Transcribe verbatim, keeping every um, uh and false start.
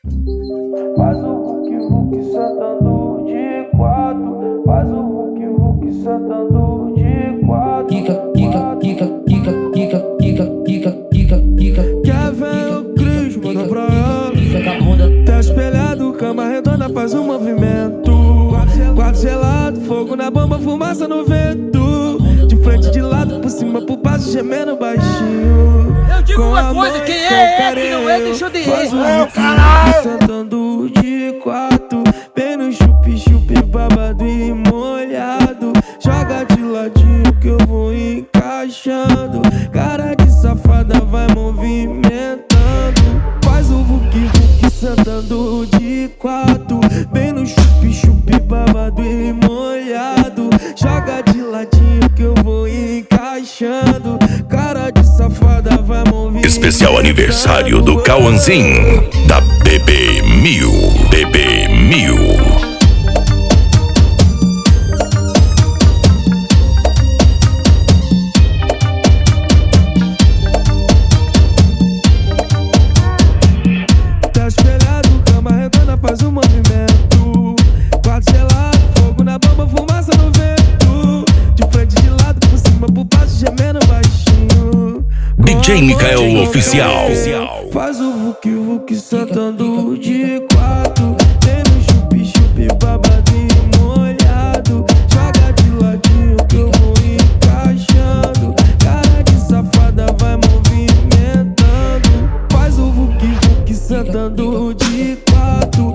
Faz o Hulk Hulk sentando de quatro. Faz o Hulk Hulk sentando de quatro. Kika, kika, kika, kika, kika, kika, kika, kika, kika. Quer ver o Cris, manda pra ela. Tá espelhado, cama redonda, faz um movimento. Quarto gelado, fogo na bomba, fumaça no vento. De frente, de lado, por cima, por baixo, gemendo baixinho. Eu digo uma coisa, quem é é, quem não é, deixa eu de ir. É, caralho! Sentando de quatro, bem no chup-chup, babado e molhado. Joga de ladinho que eu vou encaixando. Cara de safada vai movimentando. Faz o Hulk Hulk sentando de quatro, bem no chup-chup, babado e molhado. Joga de ladinho que eu vou encaixando. Cara de safada vai movimentando. Especial aniversário do Cauãzinho da B B mil. B B mil. Tá espelhado, cama redonda, faz um movimento. Quarto gelado, fogo na bomba, fumaça no vento. De frente, de lado, por cima, por baixo, gemendo baixinho. D J Mikael Oficial. Faz o Hulk Hulk sentando de quatro, tem no chup-chup, babado e molhado. Joga de ladinho que eu vou encaixando. Cara de safada vai movimentando. Faz o Hulk Hulk sentando de quatro,